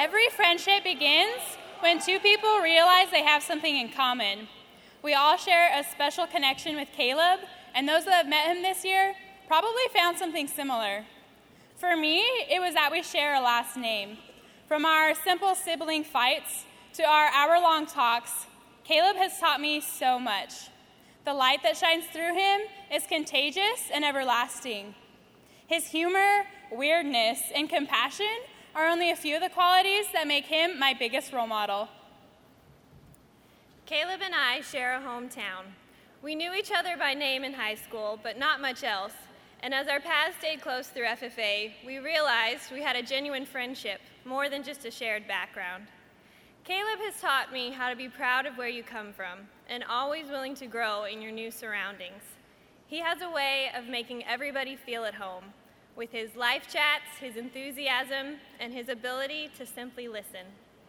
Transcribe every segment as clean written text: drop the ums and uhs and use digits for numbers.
Every friendship begins when two people realize they have something in common. We all share a special connection with Caleb, and those that have met him this year probably found something similar. For me, it was that we share a last name. From our simple sibling fights to our hour-long talks, Caleb has taught me so much. The light that shines through him is contagious and everlasting. His humor, weirdness, and compassion are only a few of the qualities that make him my biggest role model. Caleb and I share a hometown. We knew each other by name in high school, but not much else. And as our paths stayed close through FFA, we realized we had a genuine friendship, more than just a shared background. Caleb has taught me how to be proud of where you come from and always willing to grow in your new surroundings. He has a way of making everybody feel at home with his life chats, his enthusiasm, and his ability to simply listen.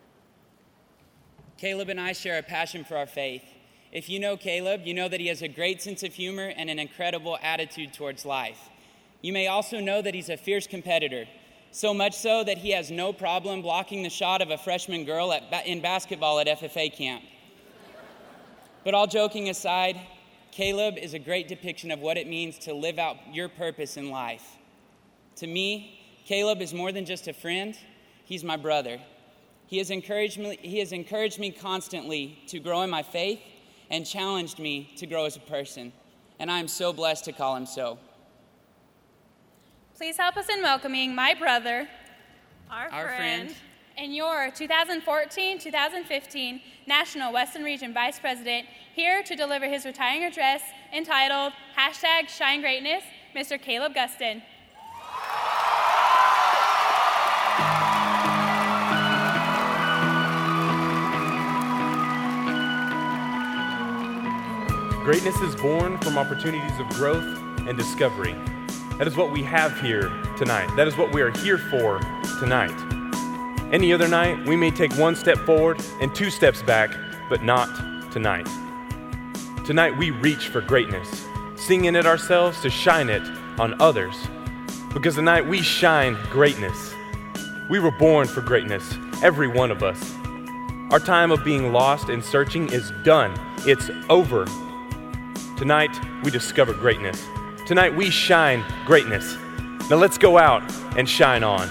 Caleb and I share a passion for our faith. If you know Caleb, you know that he has a great sense of humor and an incredible attitude towards life. You may also know that he's a fierce competitor, so much so that he has no problem blocking the shot of a freshman girl in basketball at FFA camp. But all joking aside, Caleb is a great depiction of what it means to live out your purpose in life. To me, Caleb is more than just a friend, he's my brother. He has encouraged me constantly to grow in my faith and challenged me to grow as a person. And I am so blessed to call him so. Please help us in welcoming my brother, our friend, and your 2014-2015 National Western Region Vice President, here to deliver his retiring address entitled #ShineGreatness, Mr. Caleb Guston. Greatness is born from opportunities of growth and discovery. That is what we have here tonight. That is what we are here for tonight. Any other night, we may take one step forward and two steps back, but not tonight. Tonight, we reach for greatness, singing it ourselves to shine it on others. Because tonight, we shine greatness. We were born for greatness, every one of us. Our time of being lost and searching is done. It's over. Tonight, we discover greatness. Tonight, we shine greatness. Now let's go out and shine on.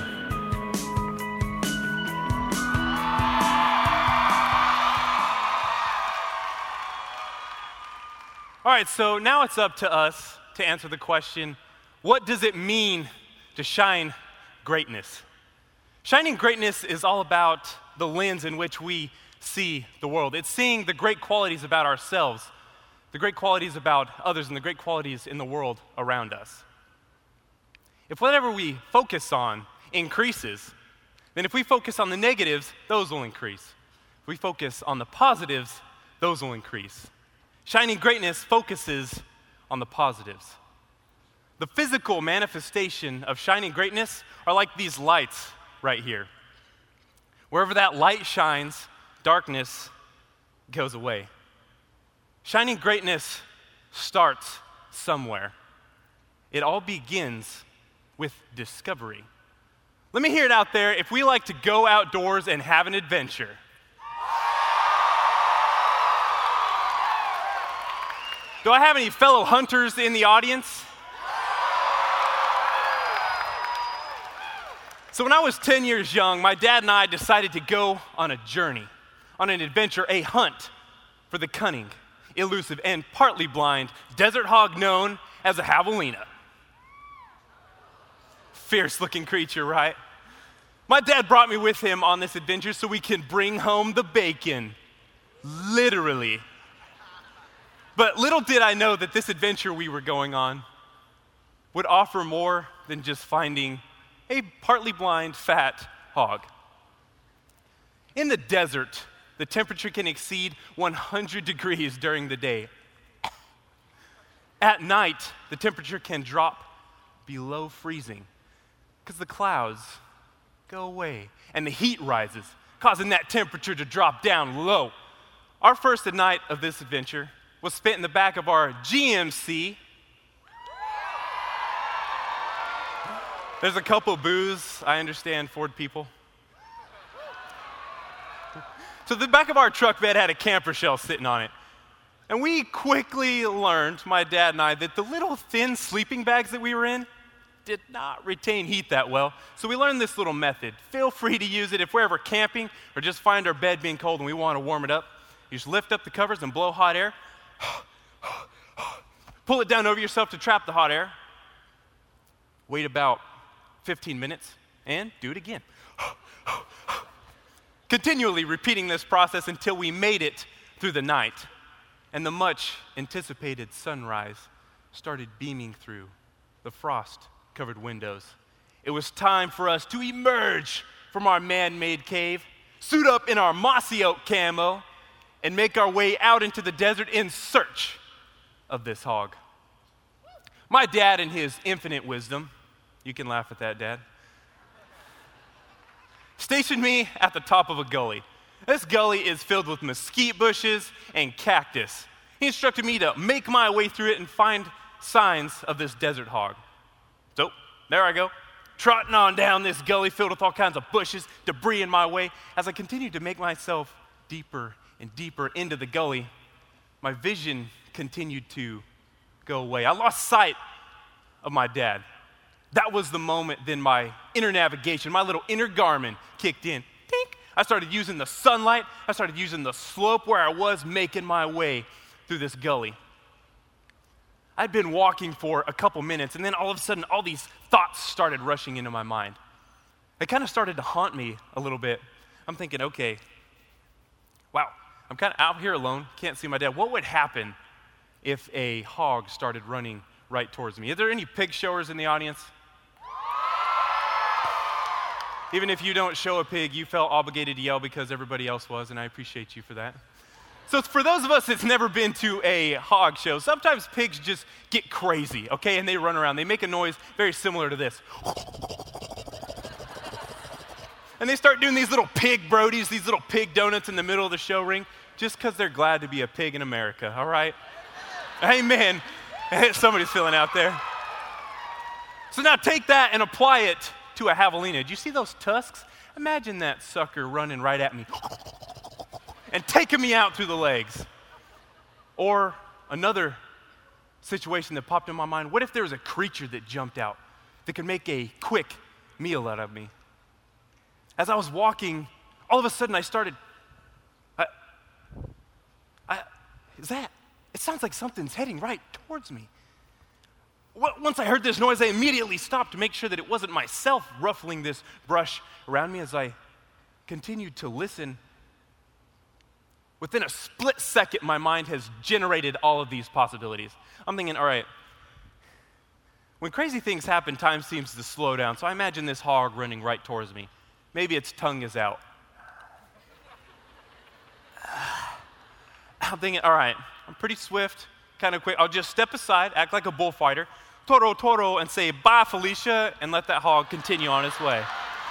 All right, so now it's up to us to answer the question, what does it mean to shine greatness? Shining greatness is all about the lens in which we see the world. It's seeing the great qualities about ourselves, the great qualities about others, and the great qualities in the world around us. If whatever we focus on increases, then if we focus on the negatives, those will increase. If we focus on the positives, those will increase. Shining greatness focuses on the positives. The physical manifestation of shining greatness are like these lights right here. Wherever that light shines, darkness goes away. Shining greatness starts somewhere. It all begins with discovery. Let me hear it out there if we like to go outdoors and have an adventure. Do I have any fellow hunters in the audience? So when I was 10 years young, my dad and I decided to go on a journey, on an adventure, a hunt for the cunning, elusive, and partly blind desert hog known as a javelina. Fierce-looking creature, right? My dad brought me with him on this adventure so we can bring home the bacon, literally. But little did I know that this adventure we were going on would offer more than just finding a partly blind, fat hog. In the desert, the temperature can exceed 100 degrees during the day. At night, the temperature can drop below freezing because the clouds go away and the heat rises, causing that temperature to drop down low. Our first night of this adventure was spent in the back of our GMC. There's a couple boos, I understand, Ford people. So the back of our truck bed had a camper shell sitting on it. And we quickly learned, my dad and I, that the little thin sleeping bags that we were in did not retain heat that well. So we learned this little method. Feel free to use it if we're ever camping or just find our bed being cold and we want to warm it up. You just lift up the covers and blow hot air. Pull it down over yourself to trap the hot air. Wait about 15 minutes and do it again. Continually repeating this process until we made it through the night and the much anticipated sunrise started beaming through the frost-covered windows. It was time for us to emerge from our man-made cave, suit up in our mossy oak camo, and make our way out into the desert in search of this hog. My dad, in his infinite wisdom, you can laugh at that, Dad, stationed me at the top of a gully. This gully is filled with mesquite bushes and cactus. He instructed me to make my way through it and find signs of this desert hog. So, there I go, trotting on down this gully filled with all kinds of bushes, debris in my way. As I continued to make myself deeper and deeper into the gully, my vision continued to go away. I lost sight of my dad. That was the moment then my inner navigation, my little inner Garmin kicked in. Tink! I started using the sunlight. I started using the slope where I was making my way through this gully. I'd been walking for a couple minutes, and then all of a sudden, all these thoughts started rushing into my mind. They kind of started to haunt me a little bit. I'm thinking, okay, wow, I'm kind of out here alone, can't see my dad. What would happen if a hog started running right towards me? Are there any pig showers in the audience? Even if you don't show a pig, you felt obligated to yell because everybody else was, and I appreciate you for that. So for those of us that's never been to a hog show, sometimes pigs just get crazy, okay, and they run around. They make a noise very similar to this. And they start doing these little pig brodies, these little pig donuts in the middle of the show ring, just because they're glad to be a pig in America, all right? Amen. Somebody's feeling out there. So now take that and apply it to a javelina. Do you see those tusks? Imagine that sucker running right at me and taking me out through the legs. Or another situation that popped in my mind, what if there was a creature that jumped out that could make a quick meal out of me? As I was walking, all of a sudden I started, it sounds like something's heading right towards me. Once I heard this noise, I immediately stopped to make sure that it wasn't myself ruffling this brush around me. As I continued to listen, within a split second, my mind has generated all of these possibilities. I'm thinking, all right, when crazy things happen, time seems to slow down. So I imagine this hog running right towards me. Maybe its tongue is out. I'm thinking, all right, I'm pretty swift, kind of quick. I'll just step aside, act like a bullfighter, toro, toro, and say, bye, Felicia, and let that hog continue on its way.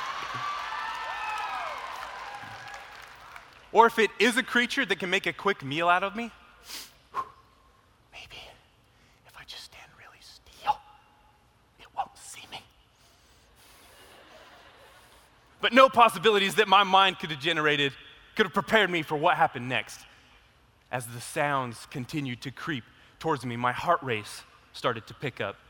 Or if it is a creature that can make a quick meal out of me, maybe if I just stand really still, it won't see me. But no possibilities that my mind could have generated could have prepared me for what happened next. As the sounds continued to creep towards me, my heart race started to pick up.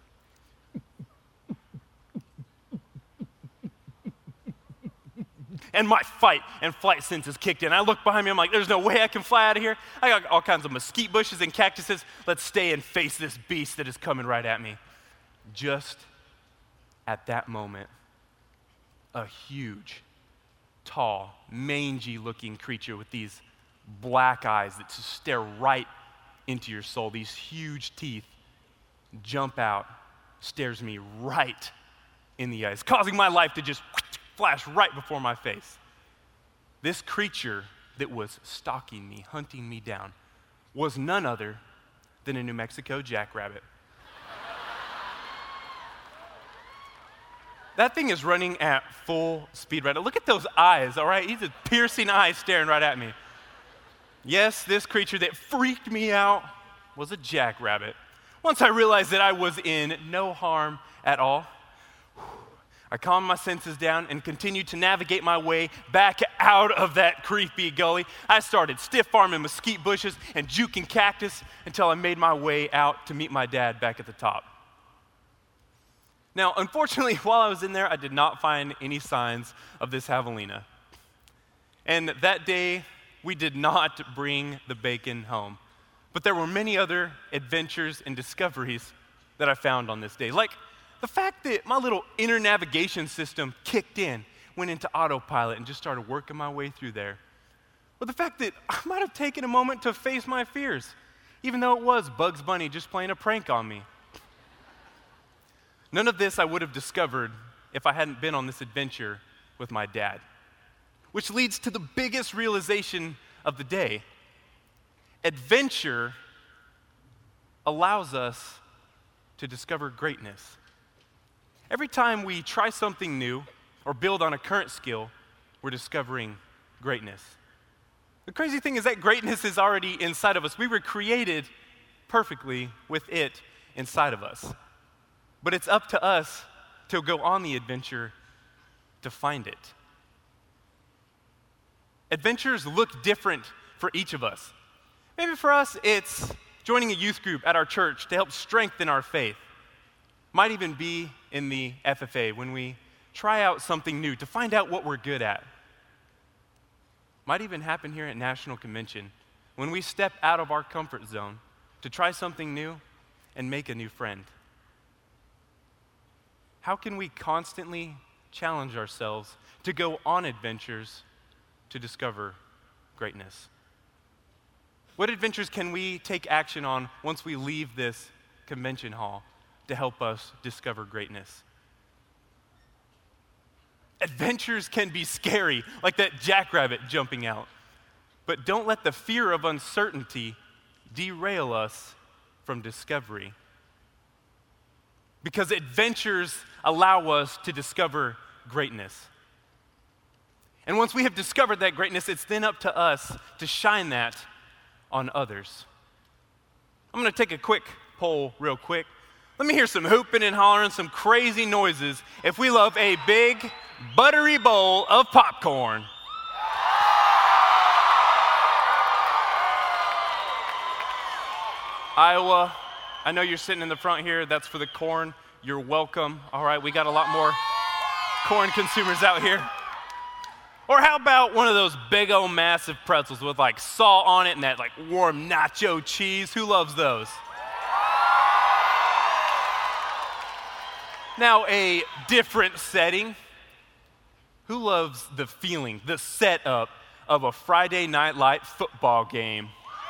And my fight and flight senses kicked in. I look behind me, I'm like, there's no way I can fly out of here. I got all kinds of mesquite bushes and cactuses. Let's stay and face this beast that is coming right at me. Just at that moment, a huge, tall, mangy-looking creature with these black eyes that just stare right into your soul, these huge teeth, jump out, stares me right in the eyes, causing my life to just flash right before my face. This creature that was stalking me, hunting me down, was none other than a New Mexico jackrabbit. That thing is running at full speed right now. Look at those eyes, all right? He's a piercing eyes staring right at me. Yes, this creature that freaked me out was a jackrabbit. Once I realized that I was in no harm at all, I calmed my senses down and continued to navigate my way back out of that creepy gully. I started stiff farming mesquite bushes and juking cactus until I made my way out to meet my dad back at the top. Now, unfortunately, while I was in there, I did not find any signs of this javelina. And that day, we did not bring the bacon home. But there were many other adventures and discoveries that I found on this day. Like the fact that my little inner navigation system kicked in, went into autopilot, and just started working my way through there. Or the fact that I might have taken a moment to face my fears, even though it was Bugs Bunny just playing a prank on me. None of this I would have discovered if I hadn't been on this adventure with my dad. Which leads to the biggest realization of the day. Adventure allows us to discover greatness. Every time we try something new or build on a current skill, we're discovering greatness. The crazy thing is that greatness is already inside of us. We were created perfectly with it inside of us. But it's up to us to go on the adventure to find it. Adventures look different for each of us. Maybe for us, it's joining a youth group at our church to help strengthen our faith. Might even be in the FFA when we try out something new to find out what we're good at. Might even happen here at National Convention when we step out of our comfort zone to try something new and make a new friend. How can we constantly challenge ourselves to go on adventures to discover greatness? What adventures can we take action on once we leave this convention hall to help us discover greatness? Adventures can be scary, like that jackrabbit jumping out. But don't let the fear of uncertainty derail us from discovery. Because adventures allow us to discover greatness. And once we have discovered that greatness, it's then up to us to shine that on others. I'm going to take a quick poll real quick. Let me hear some hooping and hollering, some crazy noises if we love a big, buttery bowl of popcorn. Iowa, I know you're sitting in the front here. That's for the corn. You're welcome. All right, we got a lot more corn consumers out here. Or how about one of those big old massive pretzels with like salt on it and that like warm nacho cheese? Who loves those? Now, a different setting. Who loves the feeling, the setup of a Friday Night Light football game?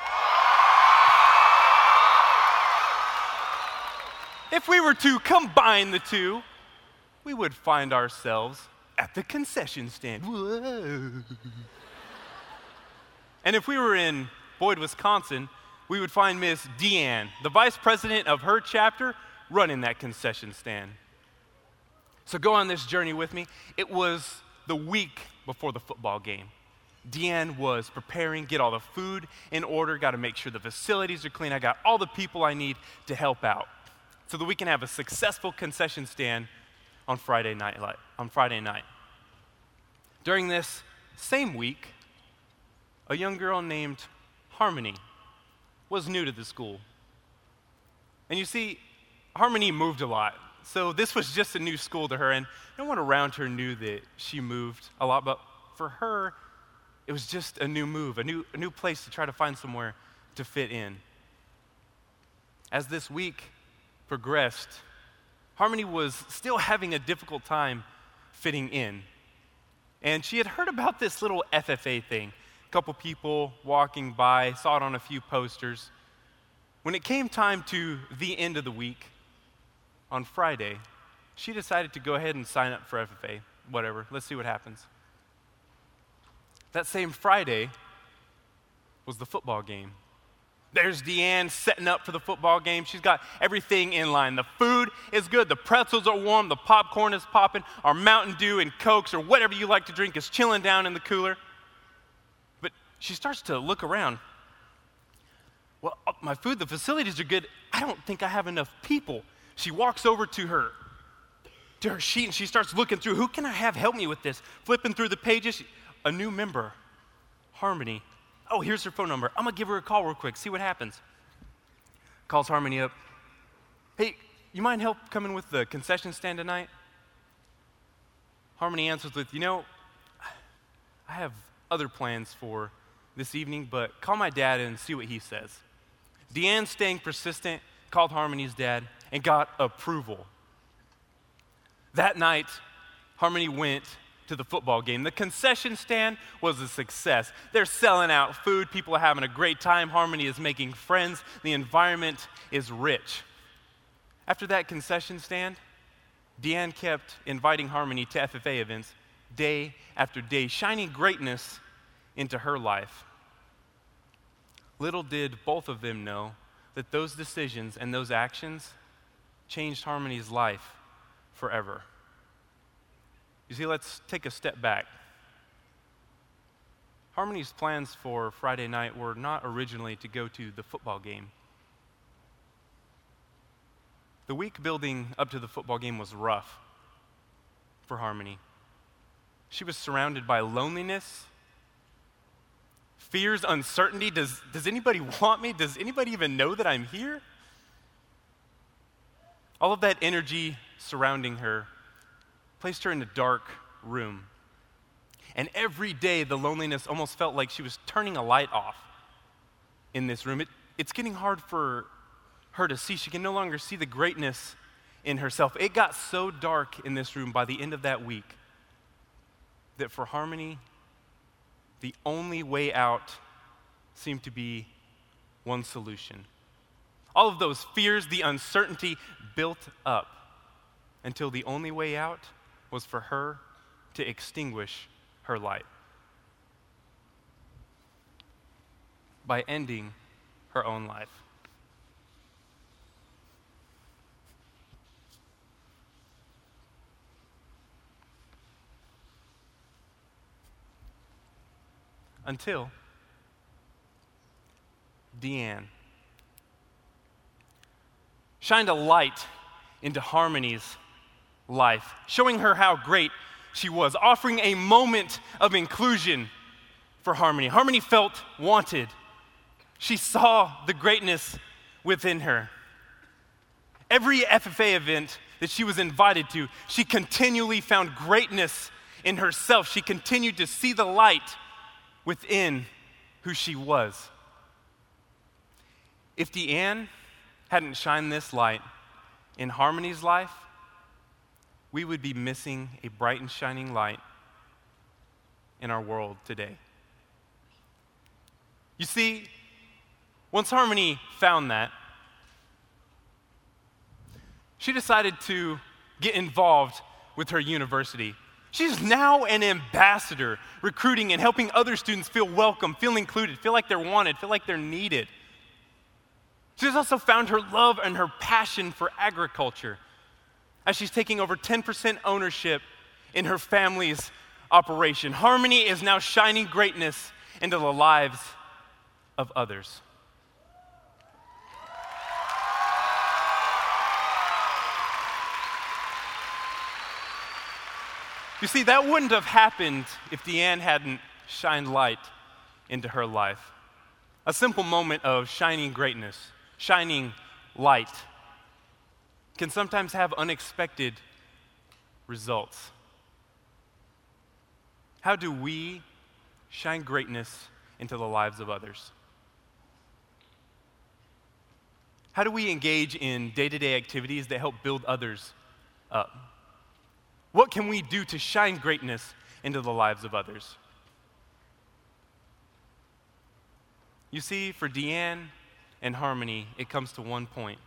If we were to combine the two, we would find ourselves at the concession stand. Whoa. And if we were in Boyd, Wisconsin, we would find Miss Deanne, the vice president of her chapter, running that concession stand. So go on this journey with me. It was the week before the football game. Deanne was preparing, get all the food in order, got to make sure the facilities are clean. I got all the people I need to help out so that we can have a successful concession stand on Friday night. During this same week, a young girl named Harmony was new to the school. And you see, Harmony moved a lot. So this was just a new school to her, and no one around her knew that she moved a lot, but for her, it was just a new move, a new place to try to find somewhere to fit in. As this week progressed, Harmony was still having a difficult time fitting in. And she had heard about this little FFA thing. A couple people walking by, saw it on a few posters. When it came time to the end of the week, on Friday, she decided to go ahead and sign up for FFA. Whatever, let's see what happens. That same Friday was the football game. There's Deanne setting up for the football game. She's got everything in line. The food is good. The pretzels are warm. The popcorn is popping. Our Mountain Dew and Cokes or whatever you like to drink is chilling down in the cooler. But she starts to look around. Well, my food, the facilities are good. I don't think I have enough people. She walks over to her to her sheet and she starts looking through, who can I have help me with this? Flipping through the pages, a new member, Harmony. Oh, here's her phone number. I'm gonna give her a call real quick, see what happens. Calls Harmony up. Hey, you mind help coming with the concession stand tonight? Harmony answers with, I have other plans for this evening, but call my dad and see what he says. Deanne, staying persistent, called Harmony's dad and got approval. That night, Harmony went to the football game. The concession stand was a success. They're selling out food. People are having a great time. Harmony is making friends. The environment is rich. After that concession stand, Deanne kept inviting Harmony to FFA events day after day, shining greatness into her life. Little did both of them know that those decisions and those actions changed Harmony's life forever. You see, let's take a step back. Harmony's plans for Friday night were not originally to go to the football game. The week building up to the football game was rough for Harmony. She was surrounded by loneliness, fears, uncertainty. Does anybody want me? Does anybody even know that I'm here? All of that energy surrounding her placed her in a dark room. And every day, the loneliness almost felt like she was turning a light off in this room. It's getting hard for her to see. She can no longer see the greatness in herself. It got so dark in this room by the end of that week that for Harmony, the only way out seemed to be one solution. All of those fears, the uncertainty built up until the only way out was for her to extinguish her light by ending her own life. Until Deanne shined a light into Harmony's life, showing her how great she was, offering a moment of inclusion for Harmony. Harmony felt wanted. She saw the greatness within her. Every FFA event that she was invited to, she continually found greatness in herself. She continued to see the light within who she was. If Deanne hadn't shined this light in Harmony's life, we would be missing a bright and shining light in our world today. You see, once Harmony found that, she decided to get involved with her university. She's now an ambassador, recruiting and helping other students feel welcome, feel included, feel like they're wanted, feel like they're needed. She's also found her love and her passion for agriculture as she's taking over 10% ownership in her family's operation. Harmony is now shining greatness into the lives of others. You see, that wouldn't have happened if Deanne hadn't shined light into her life. A simple moment of shining greatness, shining light, can sometimes have unexpected results. How do we shine greatness into the lives of others? How do we engage in day-to-day activities that help build others up? What can we do to shine greatness into the lives of others? You see, for Deanne and Harmony, it comes to one point.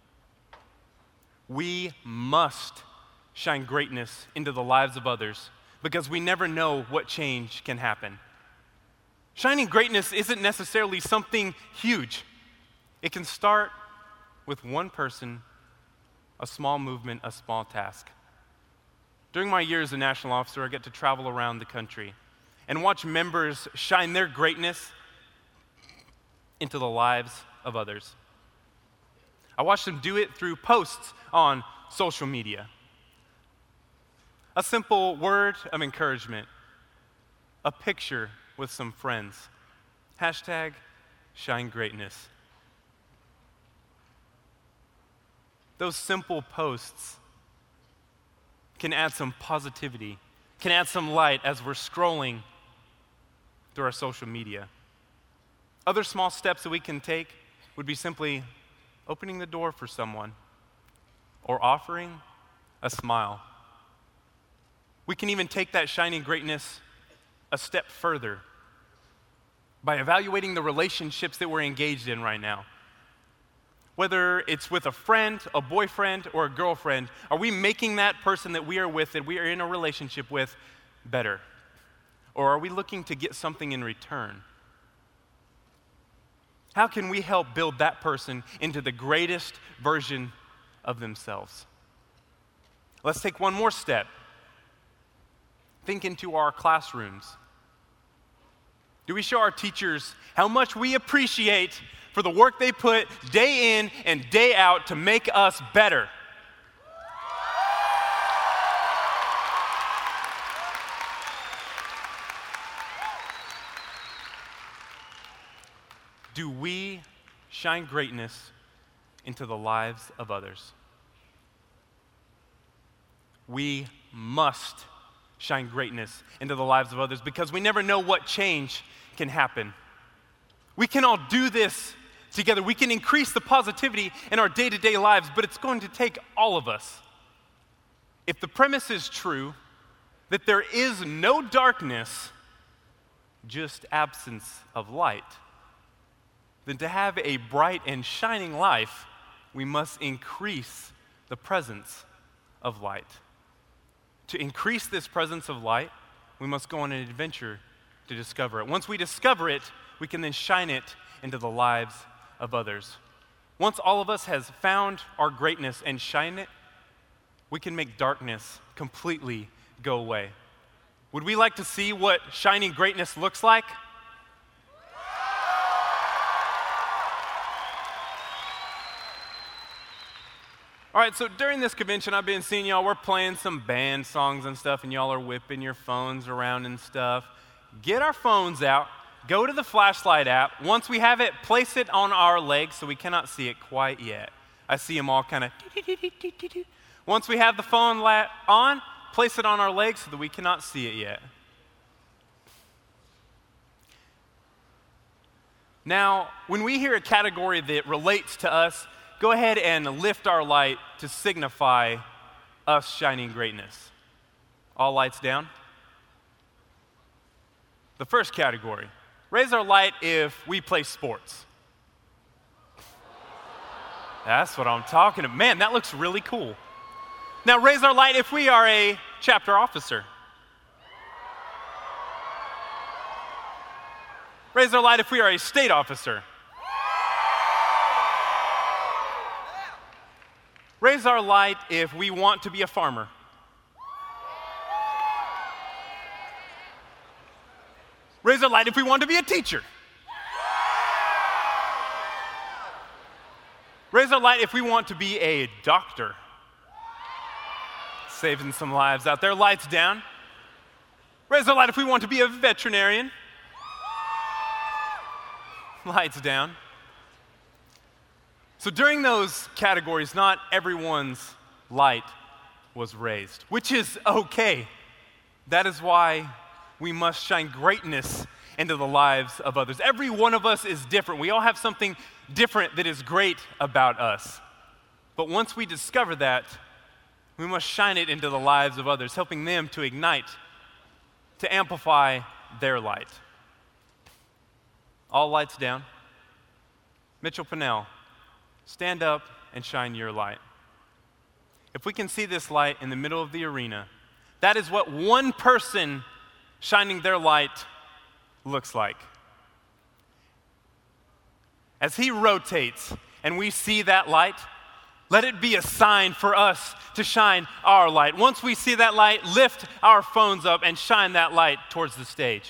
We must shine greatness into the lives of others because we never know what change can happen. Shining greatness isn't necessarily something huge. It can start with one person, a small movement, a small task. During my year as a national officer, I get to travel around the country and watch members shine their greatness into the lives of others. I watch them do it through posts on social media. a simple word of encouragement, a picture with some friends. Hashtag shine greatness. Those simple posts can add some positivity, can add some light as we're scrolling through our social media. Other small steps that we can take would be simply opening the door for someone or offering a smile. We can even take that shining greatness a step further by evaluating the relationships that we're engaged in right now. Whether it's with a friend, a boyfriend, or a girlfriend, are we making that person that we are with, that we are in a relationship with, better? Or are we looking to get something in return? How can we help build that person into the greatest version of themselves? Let's take one more step. Think into our classrooms. Do we show our teachers how much we appreciate for the work they put day in and day out to make us better? Do we shine greatness into the lives of others? We must shine greatness into the lives of others because we never know what change can happen. We can all do this together. We can increase the positivity in our day-to-day lives, but it's going to take all of us. If the premise is true that there is no darkness, just absence of light, then to have a bright and shining life, we must increase the presence of light. To increase this presence of light, we must go on an adventure to discover it. Once we discover it, we can then shine it into the lives of others. Once all of us has found our greatness and shine it, we can make darkness completely go away. Would we like to see what shining greatness looks like? All right, so during this convention, I've been seeing y'all, we're playing some band songs and stuff, and y'all are whipping your phones around and stuff. Get our phones out, go to the flashlight app. Once we have it, place it on our legs so we cannot see it quite yet. I see them all kind of. Once we have the phone on, place it on our legs so that we cannot see it yet. Now, when we hear a category that relates to us, go ahead and lift our light to signify us shining greatness. All lights down. The first category, raise our light if we play sports. That's what I'm talking about. Man, that looks really cool. Now raise our light if we are a chapter officer. Raise our light if we are a state officer. Raise our light if we want to be a farmer. Raise our light if we want to be a teacher. Raise our light if we want to be a doctor. Saving some lives out there. Lights down. Raise our light if we want to be a veterinarian. Lights down. So during those categories, not everyone's light was raised, which is okay. That is why we must shine greatness into the lives of others. Every one of us is different. We all have something different that is great about us. But once we discover that, we must shine it into the lives of others, helping them to ignite, to amplify their light. All lights down. Mitchell Pennell, stand up and shine your light. If we can see this light in the middle of the arena, that is what one person shining their light looks like. As he rotates and we see that light, let it be a sign for us to shine our light. Once we see that light, lift our phones up and shine that light towards the stage.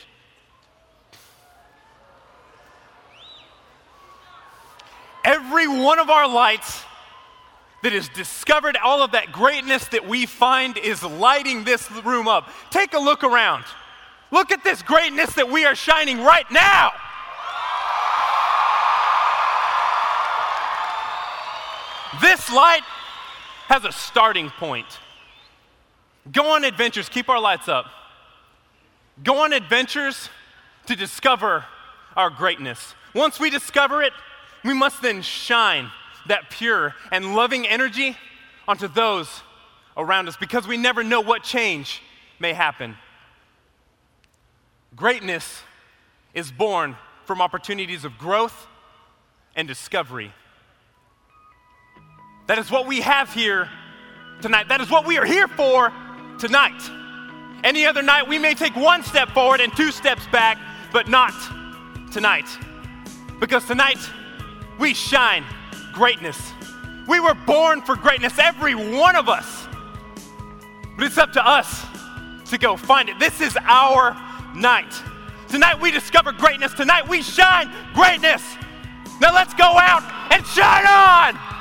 Every one of our lights that has discovered all of that greatness that we find is lighting this room up. Take a look around. Look at this greatness that we are shining right now. This light has a starting point. Go on adventures, keep our lights up. Go on adventures to discover our greatness. Once we discover it, we must then shine that pure and loving energy onto those around us, because we never know what change may happen. Greatness is born from opportunities of growth and discovery. That is what we have here tonight. That is what we are here for tonight. Any other night, we may take one step forward and 2 steps back, but not tonight. Because tonight, we shine greatness. We were born for greatness, every one of us. But it's up to us to go find it. This is our night. Tonight, we discover greatness. Tonight, we shine greatness. Now let's go out and shine on!